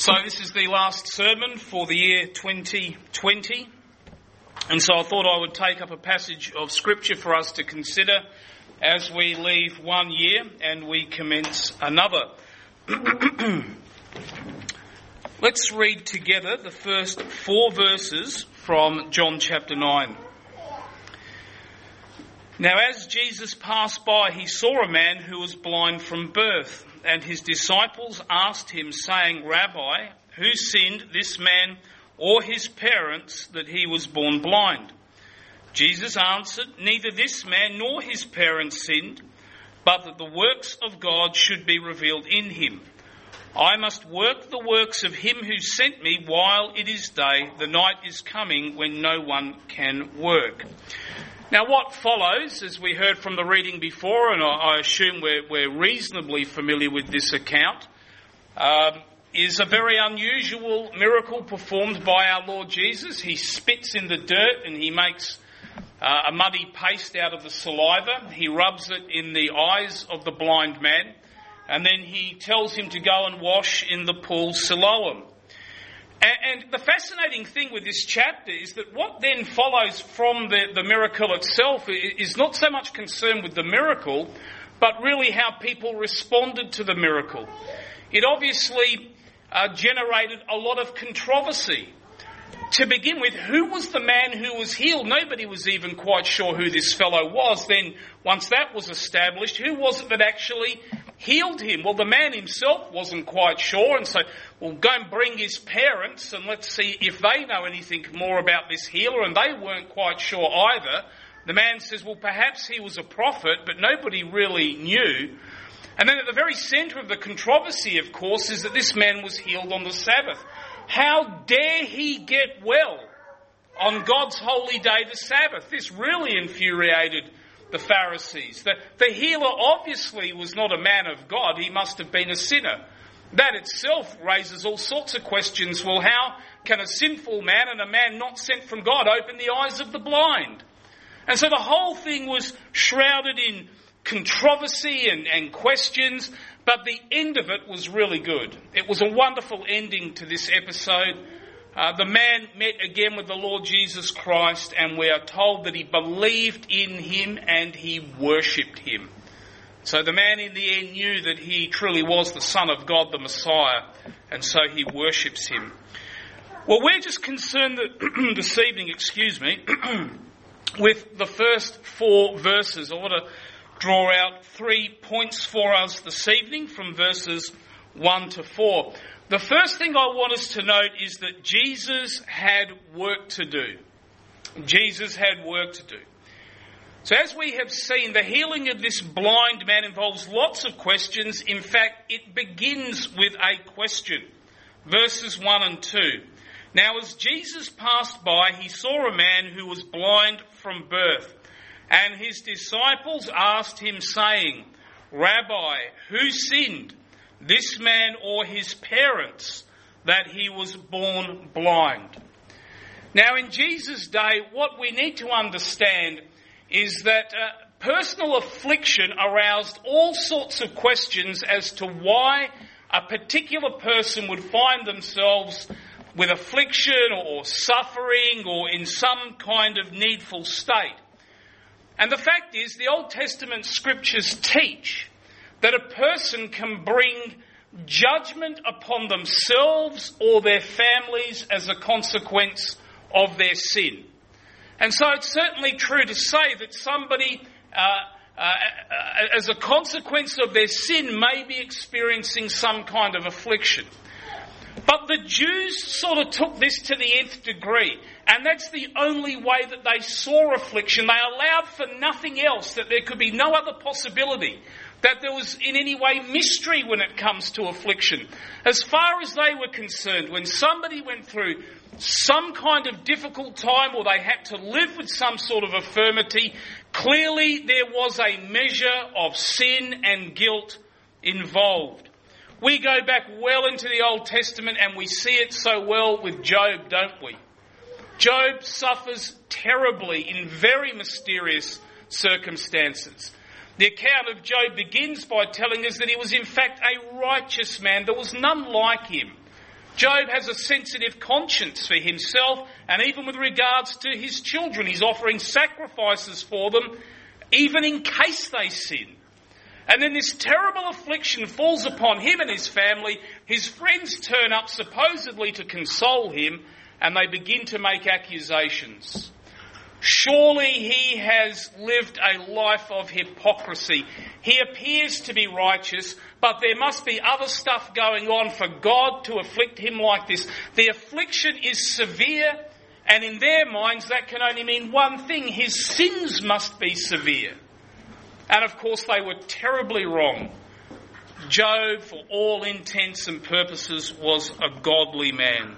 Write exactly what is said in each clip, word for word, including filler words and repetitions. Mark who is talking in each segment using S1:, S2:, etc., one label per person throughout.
S1: So this is the last sermon for the year twenty twenty, and so I thought I would take up a passage of Scripture for us to consider as we leave one year and we commence another. Let's read together the first four verses from John chapter nine. Now as Jesus passed by, he saw a man who was blind from birth. And his disciples asked him, saying, Rabbi, who sinned, this man or his parents, that he was born blind? Jesus answered, Neither this man nor his parents sinned, but that the works of God should be revealed in him. I must work the works of him who sent me while it is day. The night is coming when no one can work. Now what follows, as we heard from the reading before, and I assume we're, we're reasonably familiar with this account, um, is a very unusual miracle performed by our Lord Jesus. He spits in the dirt and he makes uh, a muddy paste out of the saliva. He rubs it in the eyes of the blind man, and then he tells him to go and wash in the pool Siloam. And the fascinating thing with this chapter is that what then follows from the, the miracle itself is not so much concerned with the miracle, but really how people responded to the miracle. It obviously uh, generated a lot of controversy. To begin with, who was the man who was healed? Nobody was even quite sure who this fellow was. Then, once that was established, who was it that actually healed him? Well, the man himself wasn't quite sure, and so we'll go and bring his parents and let's see if they know anything more about this healer, and they weren't quite sure either. The man says, well, perhaps he was a prophet, but nobody really knew. And then at the very centre of the controversy, of course, is that this man was healed on the Sabbath. How dare he get well on God's holy day, the Sabbath? This really infuriated the Pharisees. The, the healer obviously was not a man of God. He must have been a sinner. That itself raises all sorts of questions. Well, how can a sinful man and a man not sent from God open the eyes of the blind? And so the whole thing was shrouded in controversy and, and questions, but the end of it was really good. It was a wonderful ending to this episode. Uh, the man met again with the Lord Jesus Christ, and we are told that he believed in him and he worshipped him. So the man in the end knew that he truly was the Son of God, the Messiah, and so he worships him. Well, we're just concerned that this evening, excuse me, with the first four verses. I want to draw out three points for us this evening from verses one to four. The first thing I want us to note is that Jesus had work to do. Jesus had work to do. So as we have seen, the healing of this blind man involves lots of questions. In fact, it begins with a question. Verses one and two. Now as Jesus passed by, he saw a man who was blind from birth. And his disciples asked him, saying, Rabbi, who sinned, this man or his parents, that he was born blind? Now in Jesus' day, what we need to understand is that uh, personal affliction aroused all sorts of questions as to why a particular person would find themselves with affliction or, or suffering or in some kind of needful state. And the fact is, the Old Testament scriptures teach that a person can bring judgment upon themselves or their families as a consequence of their sin. And so it's certainly true to say that somebody, uh, uh, as a consequence of their sin, may be experiencing some kind of affliction. But the Jews sort of took this to the nth degree, and that's the only way that they saw affliction. They allowed for nothing else, that there could be no other possibility, that there was in any way mystery when it comes to affliction. As far as they were concerned, when somebody went through some kind of difficult time or they had to live with some sort of infirmity, clearly there was a measure of sin and guilt involved. We go back well into the Old Testament and we see it so well with Job, don't we? Job suffers terribly in very mysterious circumstances. The account of Job begins by telling us that he was in fact a righteous man. There was none like him. Job has a sensitive conscience for himself, and even with regards to his children, he's offering sacrifices for them, even in case they sin. And then this terrible affliction falls upon him and his family. His friends turn up supposedly to console him, and they begin to make accusations. Surely he has lived a life of hypocrisy. He appears to be righteous, but there must be other stuff going on for God to afflict him like this. The affliction is severe, and in their minds that can only mean one thing: his sins must be severe. And of course they were terribly wrong. Job, for all intents and purposes, was a godly man.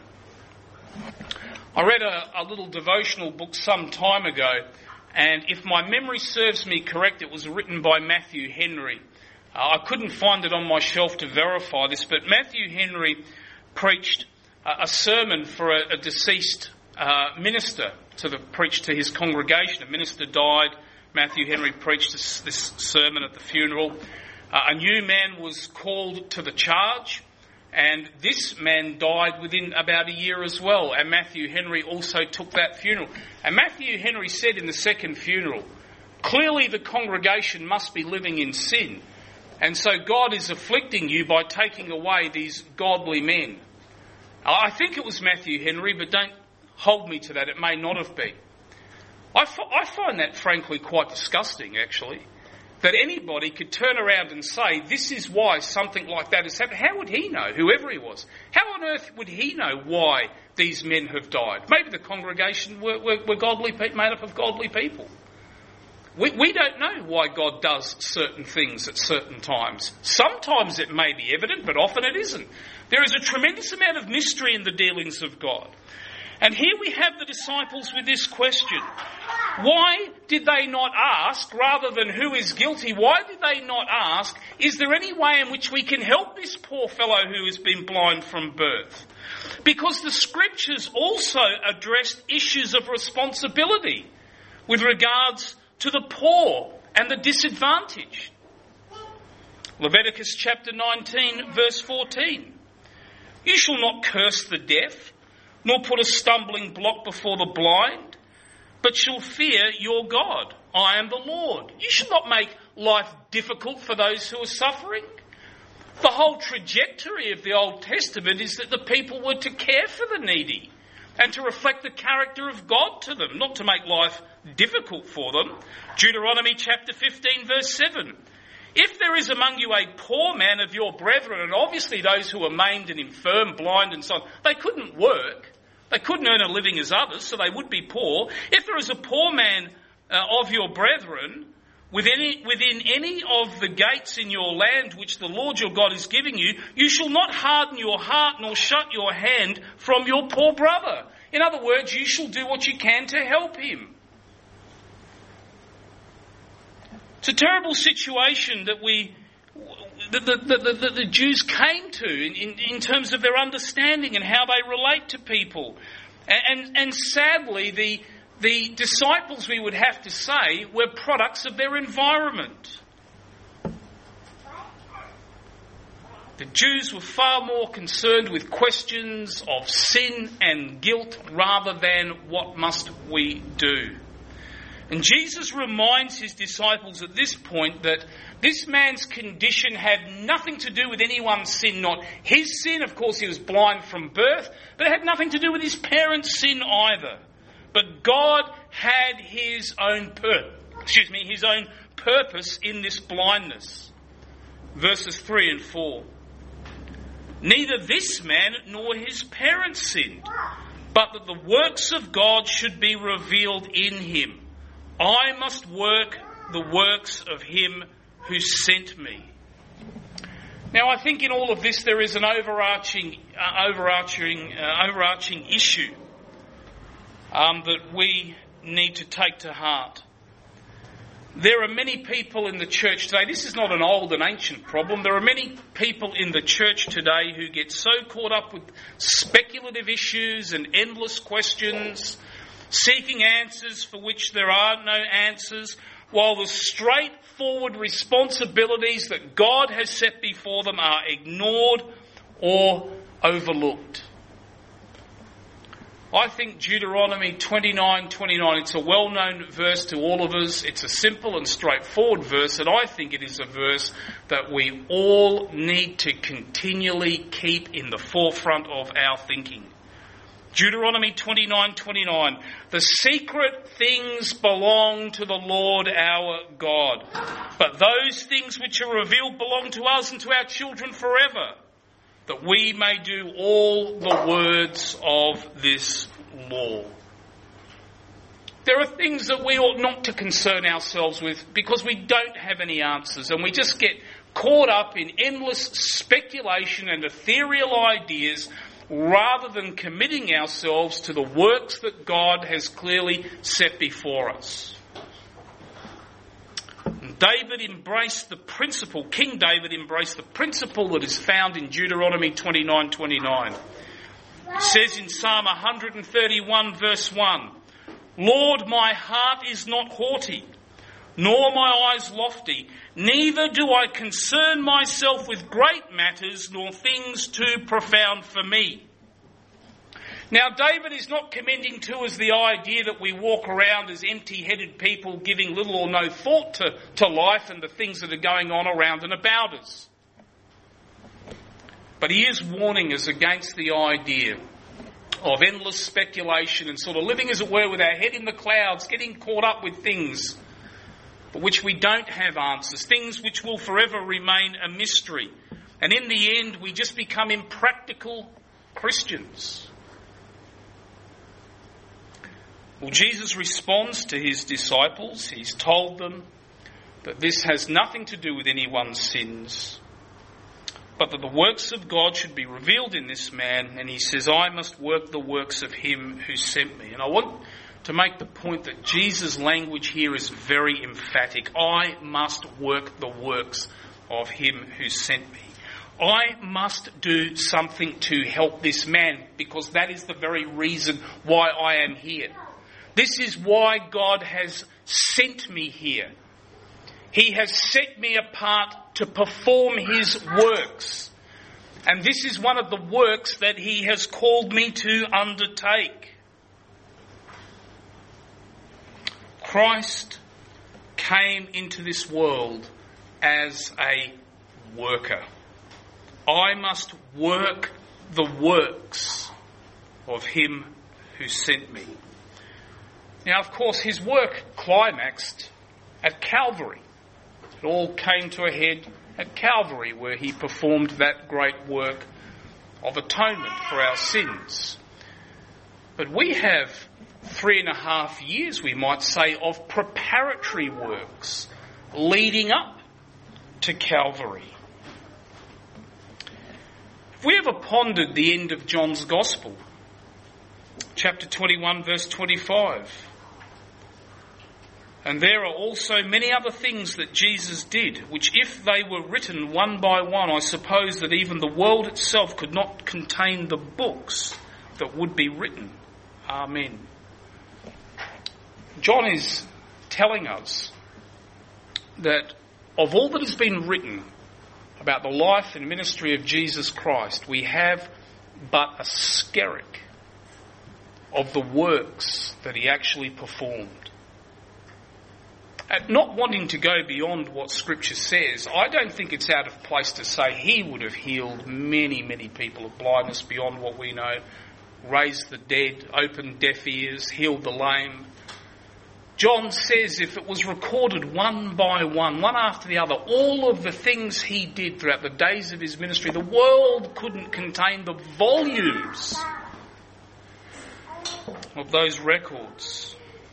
S1: I read a, a little devotional book some time ago, and if my memory serves me correct, it was written by Matthew Henry. Uh, I couldn't find it on my shelf to verify this, but Matthew Henry preached a, a sermon for a, a deceased uh, minister to the preached to his congregation. A minister died. Matthew Henry preached this, this sermon at the funeral. Uh, a new man was called to the charge. And this man died within about a year as well. And Matthew Henry also took that funeral. And Matthew Henry said in the second funeral, clearly the congregation must be living in sin. And so God is afflicting you by taking away these godly men. I think it was Matthew Henry, but don't hold me to that. It may not have been. I, f- I find that frankly quite disgusting, actually. That anybody could turn around and say, this is why something like that has happened. How would he know, whoever he was? How on earth would he know why these men have died? Maybe the congregation were, were, were godly, made up of godly people. We, we don't know why God does certain things at certain times. Sometimes it may be evident, but often it isn't. There is a tremendous amount of mystery in the dealings of God. And here we have the disciples with this question. Why did they not ask, rather than who is guilty, why did they not ask, is there any way in which we can help this poor fellow who has been blind from birth? Because the scriptures also addressed issues of responsibility with regards to the poor and the disadvantaged. Leviticus chapter nineteen, verse fourteen. You shall not curse the deaf, nor put a stumbling block before the blind, but shall fear your God. I am the Lord. You should not make life difficult for those who are suffering. The whole trajectory of the Old Testament is that the people were to care for the needy and to reflect the character of God to them, not to make life difficult for them. Deuteronomy chapter fifteen, verse seven. If there is among you a poor man of your brethren, and obviously those who are maimed and infirm, blind and so on, they couldn't work. They couldn't earn a living as others, so they would be poor. If there is a poor man uh, of your brethren within any, within any of the gates in your land which the Lord your God is giving you, you shall not harden your heart nor shut your hand from your poor brother. In other words, you shall do what you can to help him. It's a terrible situation that we, the, the, the, the, the Jews came to in, in, in terms of their understanding and how they relate to people. And, and, and sadly, the, the disciples, we would have to say, were products of their environment. The Jews were far more concerned with questions of sin and guilt rather than what must we do. And Jesus reminds his disciples at this point that this man's condition had nothing to do with anyone's sin, not his sin. Of course, he was blind from birth, but it had nothing to do with his parents' sin either. But God had his own pur- excuse me, his own purpose in this blindness. Verses three and four. Neither this man nor his parents sinned, but that the works of God should be revealed in him. I must work the works of him who sent me. Now, I think in all of this there is an overarching, uh, overarching, uh, overarching issue um, that we need to take to heart. There are many people in the church today. This is not an old and ancient problem. There are many people in the church today who get so caught up with speculative issues and endless questions, seeking answers for which there are no answers, while the straightforward responsibilities that God has set before them are ignored or overlooked. I think Deuteronomy twenty-nine twenty-nine, it's a well-known verse to all of us. It's a simple and straightforward verse, and I think it is a verse that we all need to continually keep in the forefront of our thinking. Deuteronomy twenty-nine twenty-nine, the secret things belong to the Lord our God, but those things which are revealed belong to us and to our children forever, that we may do all the words of this law. There are things that we ought not to concern ourselves with because we don't have any answers, and we just get caught up in endless speculation and ethereal ideas rather than committing ourselves to the works that God has clearly set before us. David embraced the principle, King David embraced the principle that is found in Deuteronomy twenty-nine twenty-nine. It says in Psalm one thirty-one verse one, Lord, my heart is not haughty, nor my eyes lofty, neither do I concern myself with great matters, nor things too profound for me. Now, David is not commending to us the idea that we walk around as empty-headed people giving little or no thought to, to life and the things that are going on around and about us. But he is warning us against the idea of endless speculation and sort of living, as it were, with our head in the clouds, getting caught up with things for which we don't have answers, things which will forever remain a mystery. And in the end, we just become impractical Christians. Well, Jesus responds to his disciples. He's told them that this has nothing to do with anyone's sins, but that the works of God should be revealed in this man. And he says, I must work the works of him who sent me. And I want to make the point that Jesus' language here is very emphatic. I must work the works of him who sent me. I must do something to help this man, because that is the very reason why I am here. This is why God has sent me here. He has set me apart to perform his works. And this is one of the works that he has called me to undertake. Christ came into this world as a worker. I must work the works of him who sent me. Now, of course, his work climaxed at Calvary. It all came to a head at Calvary, where he performed that great work of atonement for our sins. But we have three and a half years, we might say, of preparatory works leading up to Calvary. Have we ever pondered the end of John's Gospel? Chapter twenty-one, verse twenty-five. And there are also many other things that Jesus did, which if they were written one by one, I suppose that even the world itself could not contain the books that would be written. Amen. John is telling us that of all that has been written about the life and ministry of Jesus Christ, we have but a skerrick of the works that he actually performed. At not wanting to go beyond what Scripture says, I don't think it's out of place to say he would have healed many, many people of blindness beyond what we know, raised the dead, opened deaf ears, healed the lame. John says if it was recorded one by one, one after the other, all of the things he did throughout the days of his ministry, the world couldn't contain the volumes of those records.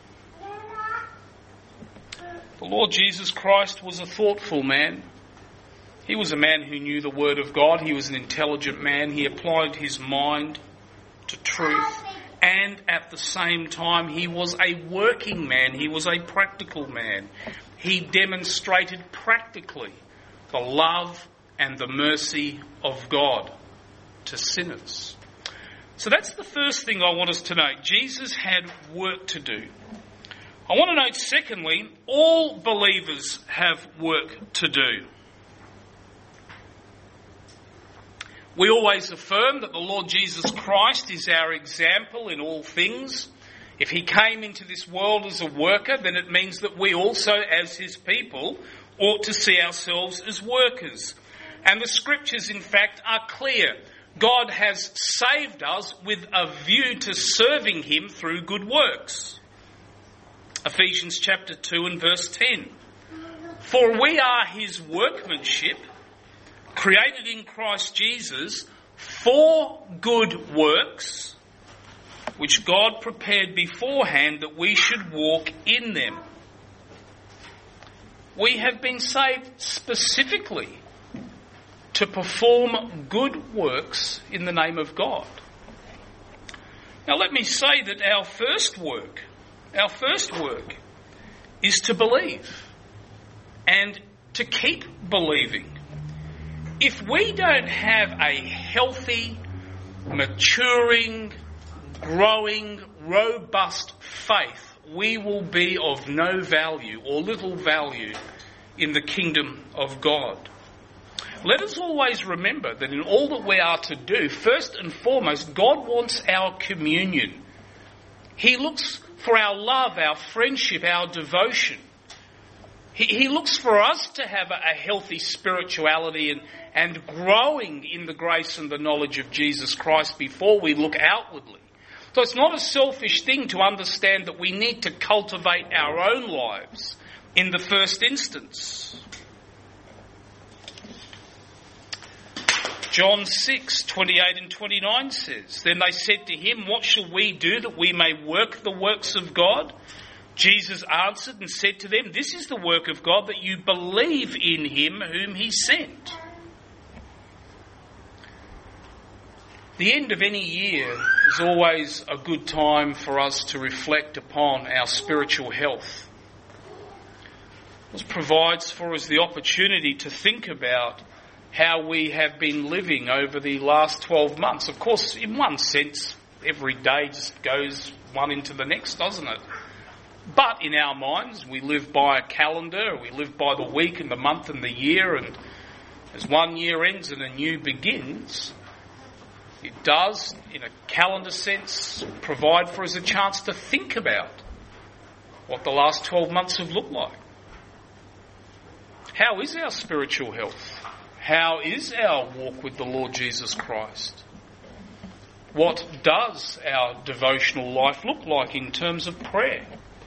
S1: The Lord Jesus Christ was a thoughtful man. He was a man who knew the Word of God. He was an intelligent man. He applied his mind to truth. And at the same time, he was a working man. He was a practical man. He demonstrated practically the love and the mercy of God to sinners. So that's the first thing I want us to note. Jesus had work to do. I want to note, secondly, all believers have work to do. We always affirm that the Lord Jesus Christ is our example in all things. If he came into this world as a worker, then it means that we also, as his people, ought to see ourselves as workers. And the scriptures, in fact, are clear. God has saved us with a view to serving him through good works. Ephesians chapter two and verse ten. For we are his workmanship, created in Christ Jesus for good works, which God prepared beforehand that we should walk in them. We have been saved specifically to perform good works in the name of God. Now let me say that our first work, our first work is to believe and to keep believing. If we don't have a healthy, maturing, growing, robust faith, we will be of no value or little value in the kingdom of God. Let us always remember that in all that we are to do, first and foremost, God wants our communion. He looks for our love, our friendship, our devotion. He, he looks for us to have a, a healthy spirituality and, and growing in the grace and the knowledge of Jesus Christ before we look outwardly. So it's not a selfish thing to understand that we need to cultivate our own lives in the first instance. John six, twenty-eight and twenty-nine says, Then they said to him, What shall we do that we may work the works of God? Jesus answered and said to them, This is the work of God, that you believe in him whom he sent. The end of any year is always a good time for us to reflect upon our spiritual health. It provides for us the opportunity to think about how we have been living over the last twelve months. Of course, in one sense, every day just goes one into the next, doesn't it? But in our minds, we live by a calendar, we live by the week and the month and the year, and as one year ends and a new begins, it does, in a calendar sense, provide for us a chance to think about what the last twelve months have looked like. How is our spiritual health? How is our walk with the Lord Jesus Christ? What does our devotional life look like in terms of prayer?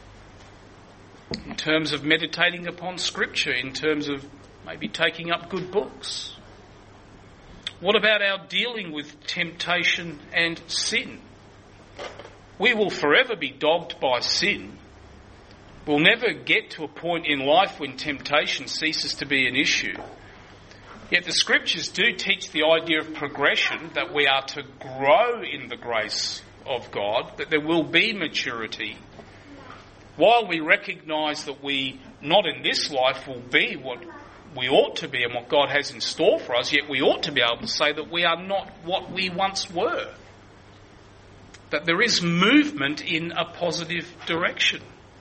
S1: In terms of meditating upon Scripture? In terms of maybe taking up good books? What about our dealing with temptation and sin? We will forever be dogged by sin. We'll never get to a point in life when temptation ceases to be an issue. Yet the scriptures do teach the idea of progression, that we are to grow in the grace of God, that there will be maturity. While we recognise that we, not in this life, will be what we ought to be and what God has in store for us, yet we ought to be able to say that we are not what we once were. That there is movement in a positive direction.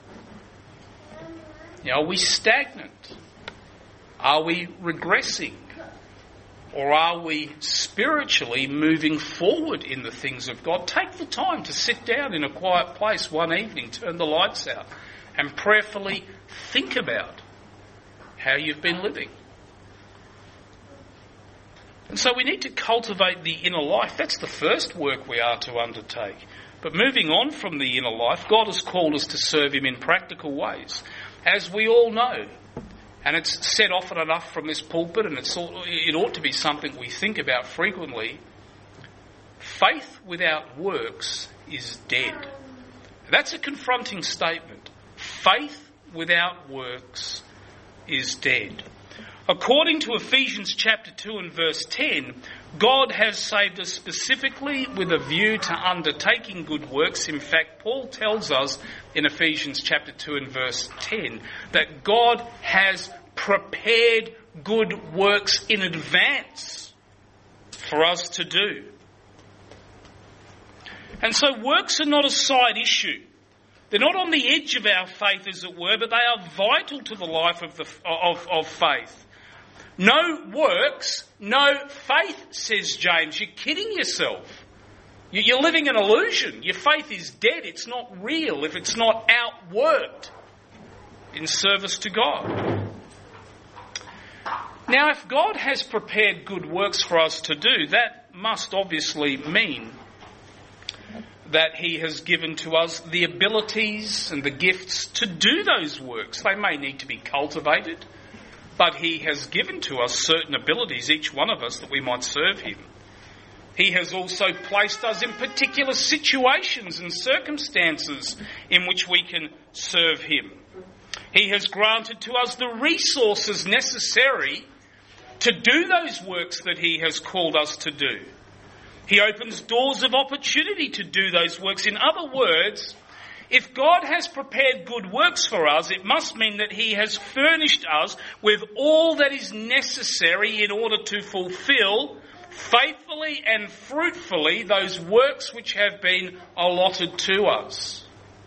S1: You know, are we stagnant? Are we regressing? Or are we spiritually moving forward in the things of God? Take the time to sit down in a quiet place one evening, turn the lights out, and prayerfully think about how you've been living. And so we need to cultivate the inner life. That's the first work we are to undertake. But moving on from the inner life, God has called us to serve him in practical ways. As we all know, and it's said often enough from this pulpit, and it's, it ought to be something we think about frequently, faith without works is dead. That's a confronting statement. Faith without works is dead. According to Ephesians chapter two and verse ten, God has saved us specifically with a view to undertaking good works. In fact, Paul tells us in Ephesians chapter two and verse ten that God has prepared good works in advance for us to do. And so works are not a side issue. They're not on the edge of our faith, as it were, but they are vital to the life of, the, of, of faith. No works, no faith, says James. You're kidding yourself. You're living an illusion. Your faith is dead. It's not real if it's not outworked in service to God. Now, if God has prepared good works for us to do, that must obviously mean that he has given to us the abilities and the gifts to do those works. They may need to be cultivated, but he has given to us certain abilities, each one of us, that we might serve him. He has also placed us in particular situations and circumstances in which we can serve him. He has granted to us the resources necessary to do those works that he has called us to do. He opens doors of opportunity to do those works. In other words, if God has prepared good works for us, it must mean that he has furnished us with all that is necessary in order to fulfill faithfully and fruitfully those works which have been allotted to us.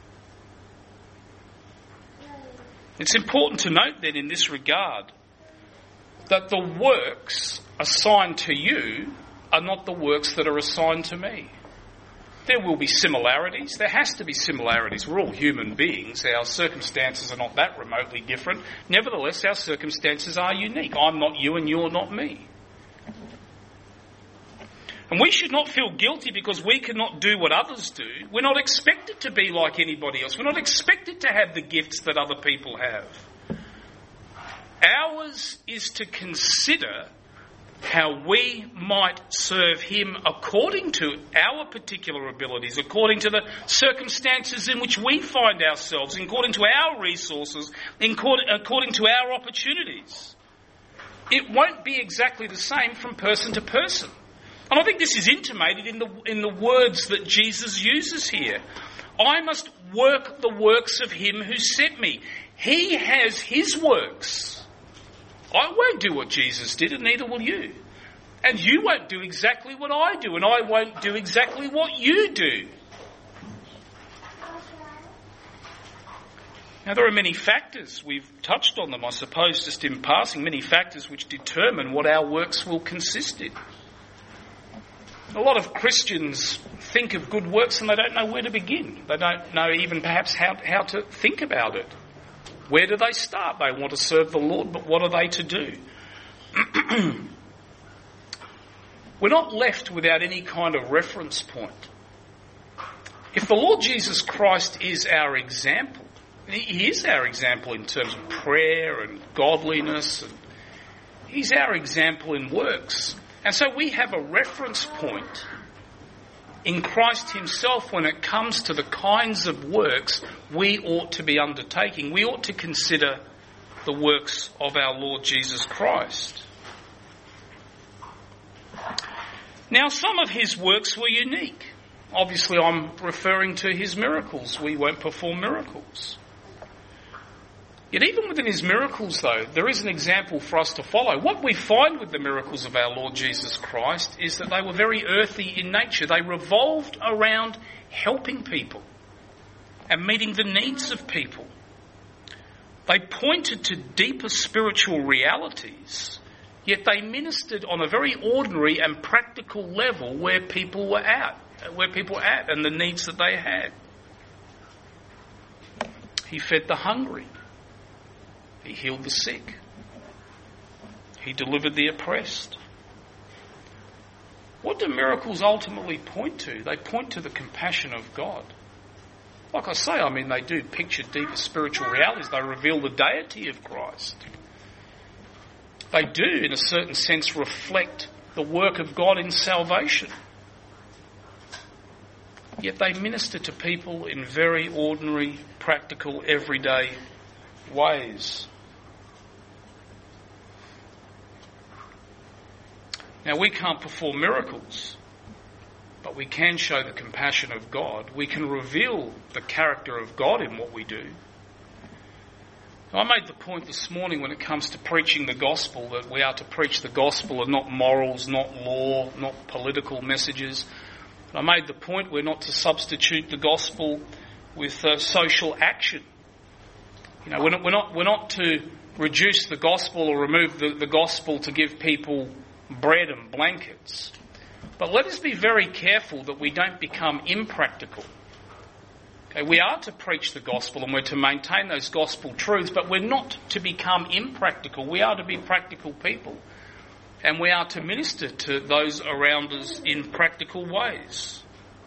S1: It's important to note then in this regard that the works assigned to you are not the works that are assigned to me. There will be similarities. There has to be similarities. We're all human beings. Our circumstances are not that remotely different. Nevertheless, our circumstances are unique. I'm not you and you're not me. And we should not feel guilty because we cannot do what others do. We're not expected to be like anybody else. We're not expected to have the gifts that other people have. Ours is to consider how we might serve him according to our particular abilities, according to the circumstances in which we find ourselves, according to our resources, according to our opportunities. It won't be exactly the same from person to person. And I think this is intimated in the in the words that Jesus uses here. I must work the works of him who sent me. He has his works. I won't do what Jesus did, and neither will you. And you won't do exactly what I do, and I won't do exactly what you do. Now, there are many factors. We've touched on them, I suppose, just in passing, many factors which determine what our works will consist in. A lot of Christians think of good works and they don't know where to begin. They don't know even perhaps how, how to think about it. Where do they start? They want to serve the Lord, but what are they to do? We're not left without any kind of reference point. If the Lord Jesus Christ is our example, he is our example in terms of prayer and godliness, and he's our example in works. And so we have a reference point in Christ himself when it comes to the kinds of works we ought to be undertaking. We ought to consider the works of our Lord Jesus Christ. Now, some of his works were unique. Obviously, I'm referring to his miracles. We won't perform miracles. Yet even within his miracles, though, there is an example for us to follow. What we find with the miracles of our Lord Jesus Christ is that they were very earthy in nature. They revolved around helping people and meeting the needs of people. They pointed to deeper spiritual realities, yet they ministered on a very ordinary and practical level where people were at, where people were at and the needs that they had. He fed the hungry. He healed the sick. He delivered the oppressed. What do miracles ultimately point to? They point to the compassion of God. Like I say, I mean, they do picture deeper spiritual realities. They reveal the deity of Christ. They do, in a certain sense, reflect the work of God in salvation. Yet they minister to people in very ordinary, practical, everyday ways. Now, we can't perform miracles, but we can show the compassion of God. We can reveal the character of God in what we do. I made the point this morning when it comes to preaching the gospel that we are to preach the gospel and not morals, not law, not political messages. I made the point we're not to substitute the gospel with uh, social action. You know, we're not, we're not, we're not to reduce the gospel or remove the, the gospel to give people bread and blankets. But let us be very careful that we don't become impractical. Okay, we are to preach the gospel and we're to maintain those gospel truths, but we're not to become impractical. We are to be practical people. And we are to minister to those around us in practical ways.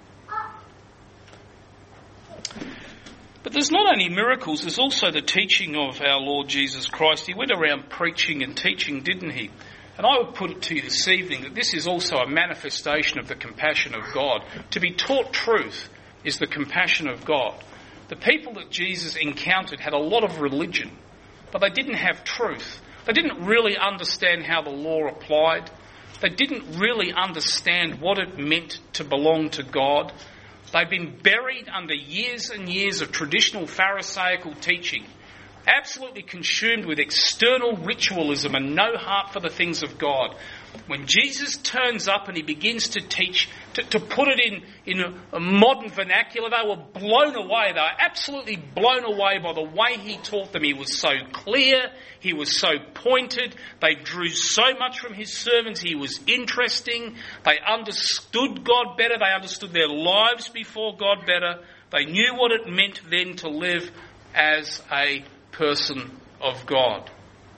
S1: But there's not only miracles, there's also the teaching of our Lord Jesus Christ. He went around preaching and teaching, didn't he? And I would put it to you this evening that this is also a manifestation of the compassion of God. To be taught truth is the compassion of God. The people that Jesus encountered had a lot of religion, but they didn't have truth. They didn't really understand how the law applied. They didn't really understand what it meant to belong to God. They've been buried under years and years of traditional Pharisaical teaching, absolutely consumed with external ritualism and no heart for the things of God. When Jesus turns up and he begins to teach, to, to put it in, in a, a modern vernacular, they were blown away. They were absolutely blown away by the way he taught them. He was so clear. He was so pointed. They drew so much from his sermons. He was interesting. They understood God better. They understood their lives before God better. They knew what it meant then to live as a person of God.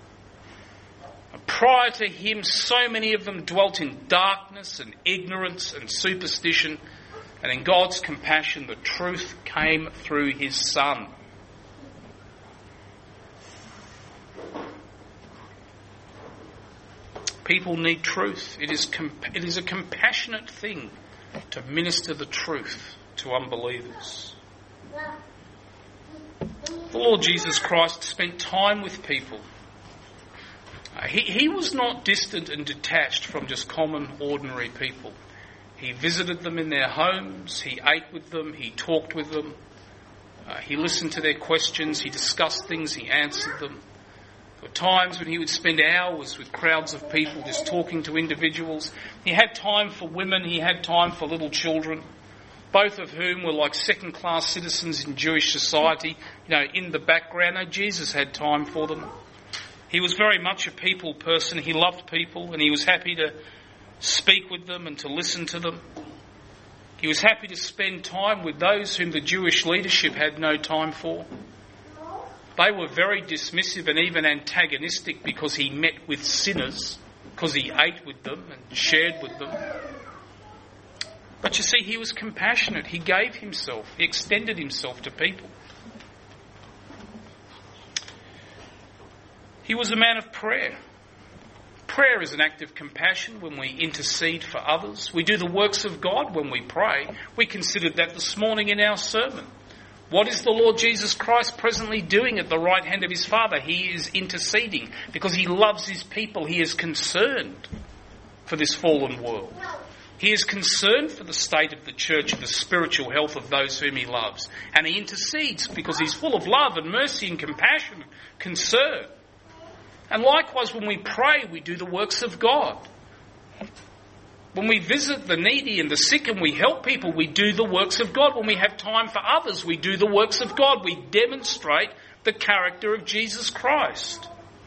S1: Prior to him, so many of them dwelt in darkness and ignorance and superstition, and in God's compassion, the truth came through his Son. People need truth. It is comp- it is a compassionate thing to minister the truth to unbelievers. The Lord Jesus Christ spent time with people. Uh, he, he was not distant and detached from just common, ordinary people. He visited them in their homes, he ate with them, he talked with them, uh, he listened to their questions, he discussed things, he answered them. There were times when he would spend hours with crowds of people just talking to individuals. He had time for women, he had time for little children, both of whom were like second-class citizens in Jewish society, you know, in the background. No, Jesus had time for them. He was very much a people person. He loved people and he was happy to speak with them and to listen to them. He was happy to spend time with those whom the Jewish leadership had no time for. They were very dismissive and even antagonistic because he met with sinners, because he ate with them and shared with them. But you see, he was compassionate. He gave himself. He extended himself to people. He was a man of prayer. Prayer is an act of compassion when we intercede for others. We do the works of God when we pray. We considered that this morning in our sermon. What is the Lord Jesus Christ presently doing at the right hand of his Father? He is interceding because he loves his people. He is concerned for this fallen world. He is concerned for the state of the church and the spiritual health of those whom he loves. And he intercedes because he's full of love and mercy and compassion, concern. And likewise, when we pray, we do the works of God. When we visit the needy and the sick and we help people, we do the works of God. When we have time for others, we do the works of God. We demonstrate the character of Jesus Christ.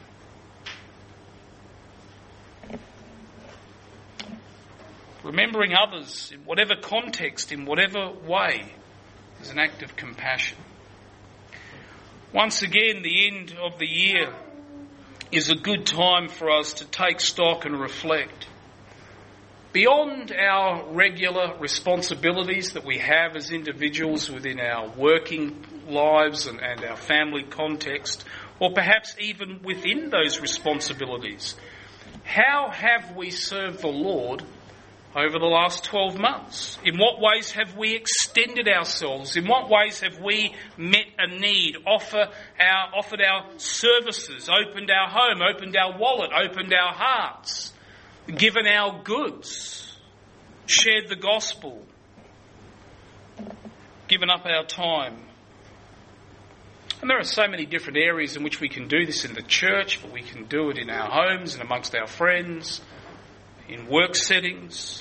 S1: Remembering others in whatever context, in whatever way, is an act of compassion. Once again, the end of the year is a good time for us to take stock and reflect. Beyond our regular responsibilities that we have as individuals within our working lives and, and our family context, or perhaps even within those responsibilities, how have we served the Lord over the last twelve months? In what ways have we extended ourselves? In what ways have we met a need, offer our, offered our services, opened our home, opened our wallet, opened our hearts, given our goods, shared the gospel, given up our time? And there are so many different areas in which we can do this in the church, but we can do it in our homes and amongst our friends, in work settings.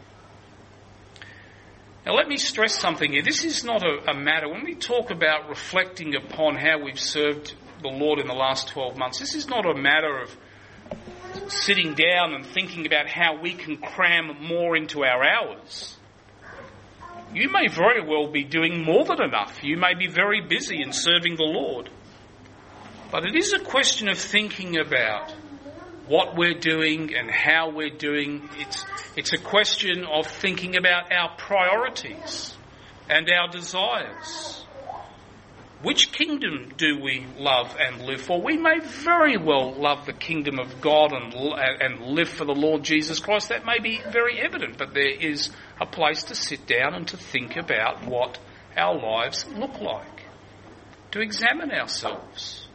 S1: Now let me stress something here. This is not a, a matter, when we talk about reflecting upon how we've served the Lord in the last twelve months, this is not a matter of sitting down and thinking about how we can cram more into our hours. You may very well be doing more than enough. You may be very busy in serving the Lord. But it is a question of thinking about what we're doing and how we're doing. It's, it's a question of thinking about our priorities and our desires. Which kingdom do we love and live for? We may very well love the kingdom of God and, and live for the Lord Jesus Christ. That may be very evident, but there is a place to sit down and to think about what our lives look like, to examine ourselves.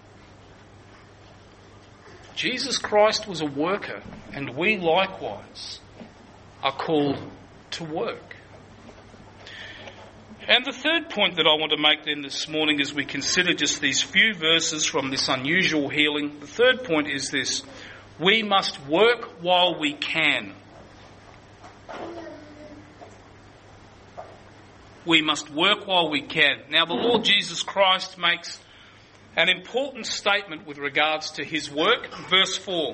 S1: Jesus Christ was a worker, and we likewise are called to work. And the third point that I want to make then this morning as we consider just these few verses from this unusual healing, the third point is this: we must work while we can. We must work while we can. Now, the Lord Jesus Christ makes an important statement with regards to his work. Verse four.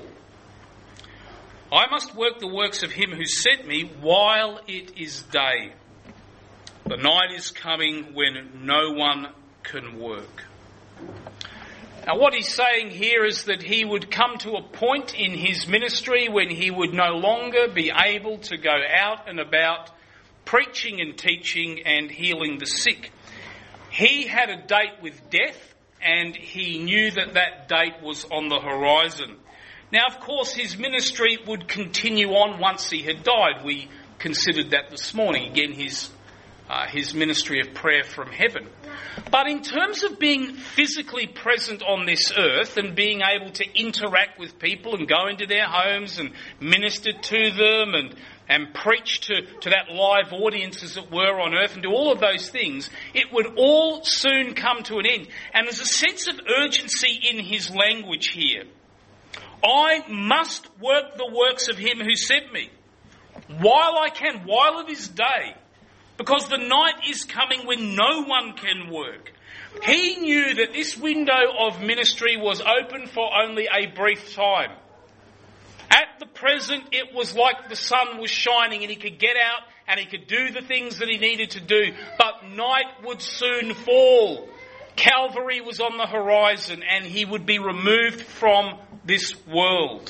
S1: I must work the works of him who sent me while it is day. The night is coming when no one can work. Now, what he's saying here is that he would come to a point in his ministry when he would no longer be able to go out and about preaching and teaching and healing the sick. He had a date with death, and he knew that that date was on the horizon. Now, of course, his ministry would continue on once he had died. We considered that this morning. Again, his Uh, his ministry of prayer from heaven. But in terms of being physically present on this earth and being able to interact with people and go into their homes and minister to them and, and preach to, to that live audience, as it were, on earth, and do all of those things, it would all soon come to an end. And there's a sense of urgency in his language here. I must work the works of him who sent me while I can, while it is day. Because the night is coming when no one can work. He knew that this window of ministry was open for only a brief time. At the present, it was like the sun was shining and he could get out and he could do the things that he needed to do. But night would soon fall. Calvary was on the horizon and he would be removed from this world.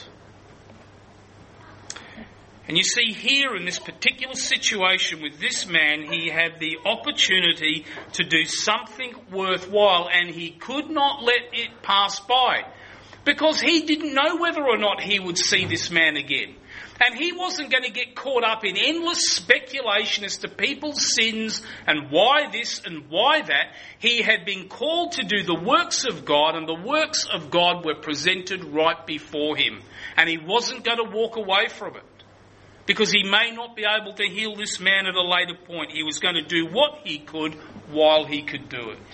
S1: And you see here in this particular situation with this man, he had the opportunity to do something worthwhile, and he could not let it pass by because he didn't know whether or not he would see this man again. And he wasn't going to get caught up in endless speculation as to people's sins and why this and why that. He had been called to do the works of God, and the works of God were presented right before him. And he wasn't going to walk away from it, because he may not be able to heal this man at a later point. He was going to do what he could while he could do it.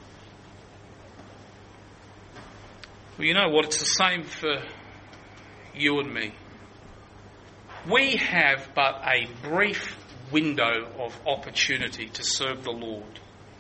S1: Well, you know what? It's the same for you and me. We have but a brief window of opportunity to serve the Lord.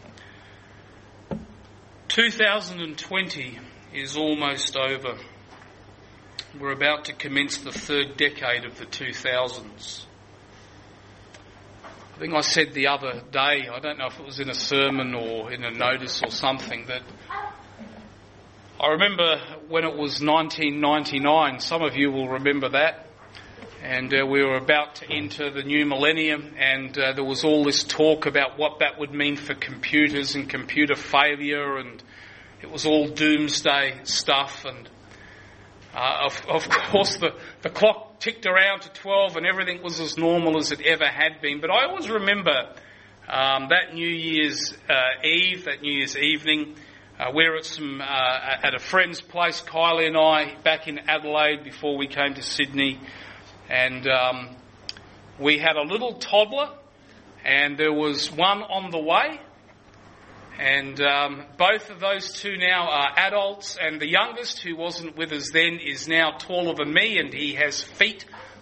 S1: two thousand twenty is almost over. We're about to commence the third decade of the two thousands. I think I said the other day, I don't know if it was in a sermon or in a notice or something, that I remember when it was nineteen ninety-nine, some of you will remember that, and uh, we were about to enter the new millennium, and uh, there was all this talk about what that would mean for computers and computer failure, and it was all doomsday stuff, and Uh, of, of course, the, the clock ticked around to twelve and everything was as normal as it ever had been. But I always remember um, that New Year's uh, Eve, that New Year's evening, uh, we were at, some, uh, at a friend's place, Kylie and I, back in Adelaide before we came to Sydney. And um, we had a little toddler, and there was one on the way. And um, both of those two now are adults, and the youngest, who wasn't with us then, is now taller than me, and he has feet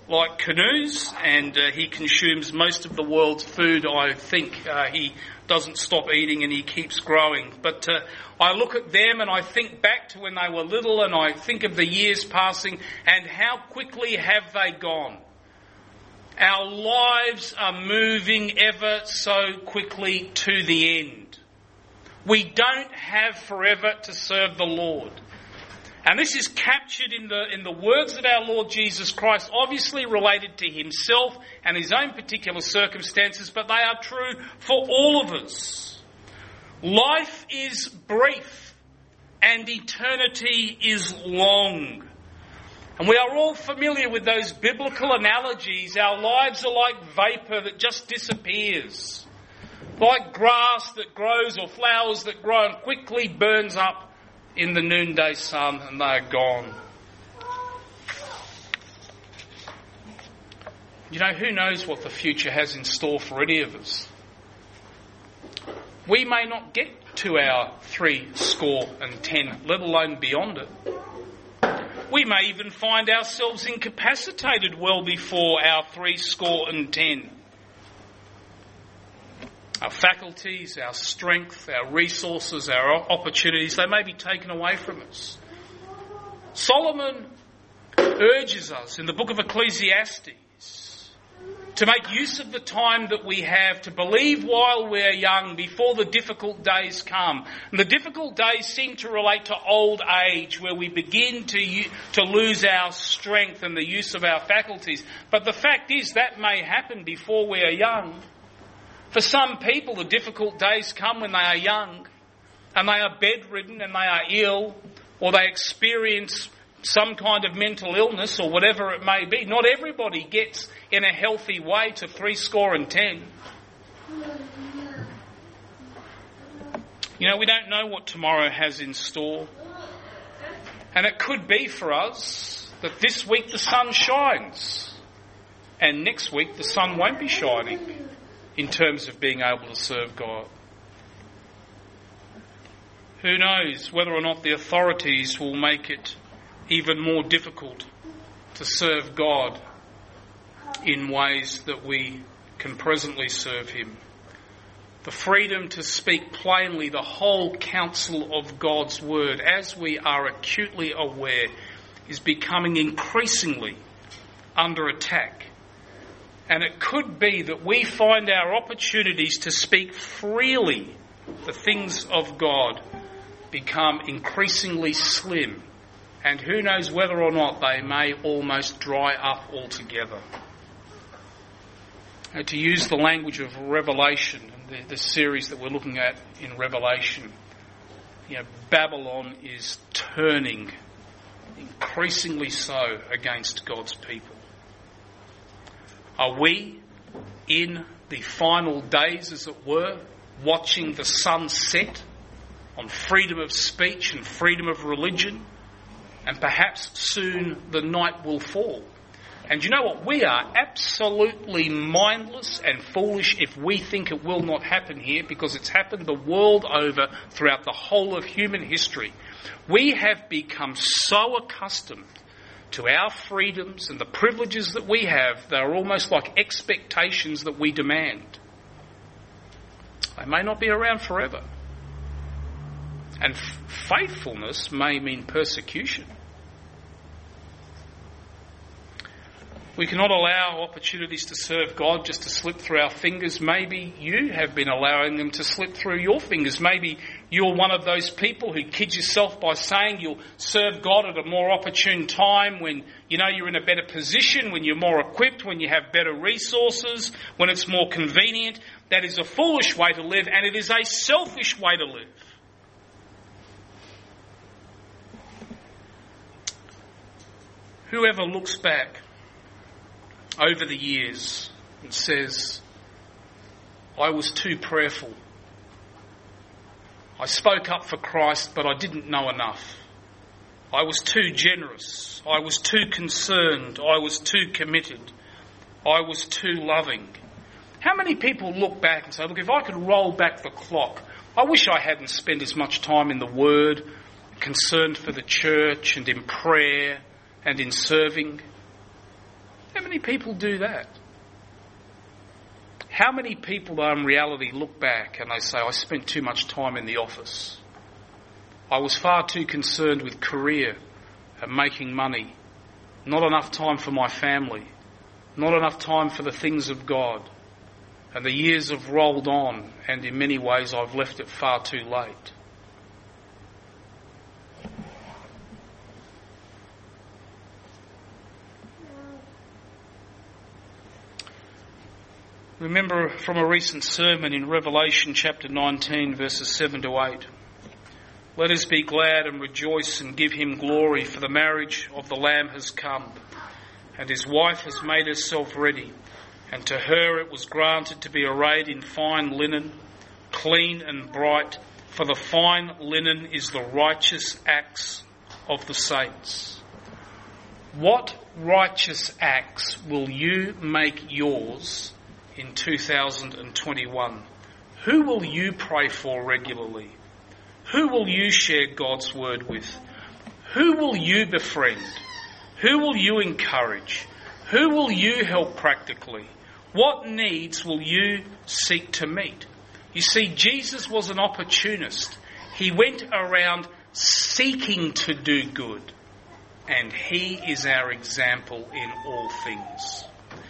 S1: like canoes, and uh, he consumes most of the world's food, I think. Uh, he doesn't stop eating and he keeps growing. But uh, I look at them and I think back to when they were little, and I think of the years passing and how quickly have they gone. Our lives are moving ever so quickly to the end. We don't have forever to serve the Lord. And this is captured in the in the words that our Lord Jesus Christ, obviously related to himself and his own particular circumstances, but they are true for all of us. Life is brief and eternity is long. And we are all familiar with those biblical analogies. Our lives are like vapour that just disappears, like grass that grows or flowers that grow and quickly burns up in the noonday sun, and they are gone. You know, who knows what the future has in store for any of us? We may not get to our three score and ten, let alone beyond it. We may even find ourselves incapacitated well before our three score and ten. Our faculties, our strength, our resources, our opportunities, they may be taken away from us. Solomon urges us in the book of Ecclesiastes to make use of the time that we have, to believe while we're young before the difficult days come. And the difficult days seem to relate to old age, where we begin to, to lose our strength and the use of our faculties. But the fact is that may happen before we are young. For some people, the difficult days come when they are young and they are bedridden and they are ill, or they experience some kind of mental illness or whatever it may be. Not everybody gets in a healthy way to three score and ten. You know, we don't know what tomorrow has in store. And it could be for us that this week the sun shines and next week the sun won't be shining in terms of being able to serve God. Who knows whether or not the authorities will make it even more difficult to serve God in ways that we can presently serve him. The freedom to speak plainly the whole counsel of God's word, as we are acutely aware, is becoming increasingly under attack. And it could be that we find our opportunities to speak freely the things of God become increasingly slim. And who knows whether or not they may almost dry up altogether. Now, to use the language of Revelation, the, the series that we're looking at in Revelation, you know, Babylon is turning increasingly so against God's people. Are we in the final days, as it were, watching the sun set on freedom of speech and freedom of religion? And perhaps soon the night will fall. And you know what? We are absolutely mindless and foolish if we think it will not happen here, because it's happened the world over throughout the whole of human history. We have become so accustomed to our freedoms and the privileges that we have, they are almost like expectations that we demand. They may not be around forever. And f- faithfulness may mean persecution. We cannot allow opportunities to serve God just to slip through our fingers. Maybe you have been allowing them to slip through your fingers. Maybe you're one of those people who kid yourself by saying you'll serve God at a more opportune time, when you know you're in a better position, when you're more equipped, when you have better resources, when it's more convenient. That is a foolish way to live, and it is a selfish way to live. Whoever looks back over the years and says, I was too prayerful, I spoke up for Christ but I didn't know enough, I was too generous, I was too concerned, I was too committed, I was too loving. How many people look back and say, look, if I could roll back the clock, I wish I hadn't spent as much time in the Word, concerned for the church and in prayer and in serving. How many people do that? How many people, though, in reality look back and they say, I spent too much time in the office. I was far too concerned with career and making money. Not enough time for my family. Not enough time for the things of God. And the years have rolled on, and in many ways I've left it far too late. Remember from a recent sermon in Revelation chapter nineteen, verses seven to eight. Let us be glad and rejoice and give him glory, for the marriage of the Lamb has come, and his wife has made herself ready. And to her it was granted to be arrayed in fine linen, clean and bright, for the fine linen is the righteous acts of the saints. What righteous acts will you make yours in two thousand twenty-one? Who will you pray for regularly? Who will you share God's word with? Who will you befriend? Who will you encourage? Who will you help practically? What needs will you seek to meet? You see, Jesus was an opportunist. He went around seeking to do good, and he is our example in all things.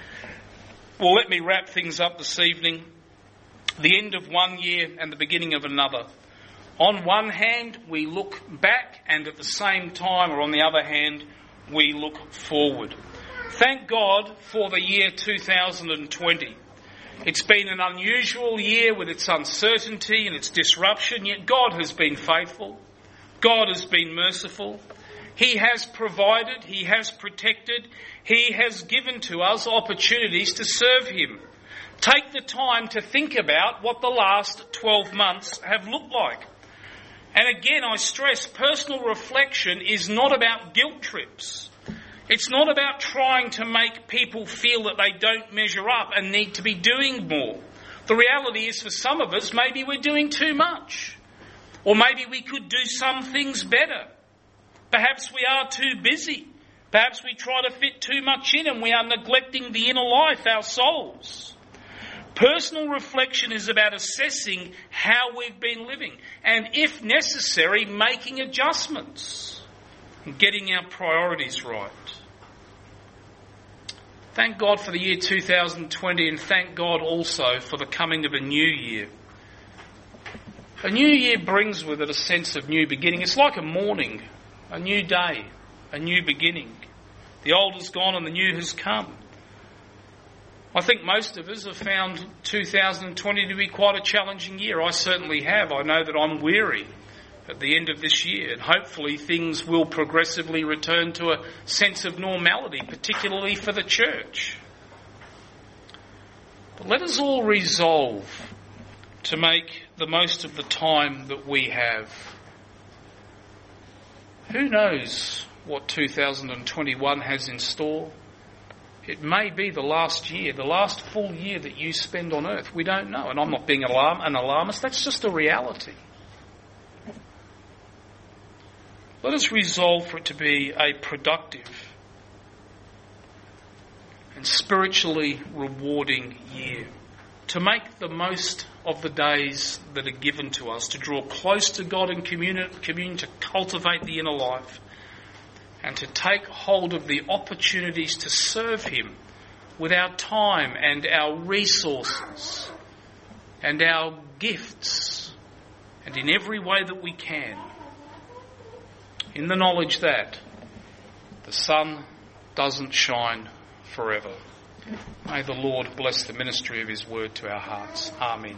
S1: Well, let me wrap things up this evening. The end of one year and the beginning of another. On one hand, we look back, and at the same time, or on the other hand, we look forward. Thank God for the year two thousand twenty. It's been an unusual year with its uncertainty and its disruption, yet God has been faithful. God has been merciful. He has provided, he has protected, he has given to us opportunities to serve him. Take the time to think about what the last twelve months have looked like. And again, I stress, personal reflection is not about guilt trips. It's not about trying to make people feel that they don't measure up and need to be doing more. The reality is, for some of us, maybe we're doing too much. Or maybe we could do some things better. Perhaps we are too busy. Perhaps we try to fit too much in and we are neglecting the inner life, our souls. Personal reflection is about assessing how we've been living and, if necessary, making adjustments and getting our priorities right. Thank God for the year two thousand twenty, and thank God also for the coming of a new year. A new year brings with it a sense of new beginning. It's like a morning, a new day, a new beginning. The old is gone and the new has come. I think most of us have found two thousand twenty to be quite a challenging year. I certainly have. I know that I'm weary at the end of this year, and hopefully things will progressively return to a sense of normality, particularly for the church. But let us all resolve to make the most of the time that we have. Who knows what two thousand twenty-one has in store? It may be the last year, the last full year that you spend on earth. We don't know. And I'm not being alarm, an alarmist. That's just a reality. Let us resolve for it to be a productive and spiritually rewarding year. To make the most of the days that are given to us, to draw close to God in communion, communion to cultivate the inner life, and to take hold of the opportunities to serve him with our time and our resources and our gifts, and in every way that we can, in the knowledge that the sun doesn't shine forever. May the Lord bless the ministry of his word to our hearts. Amen.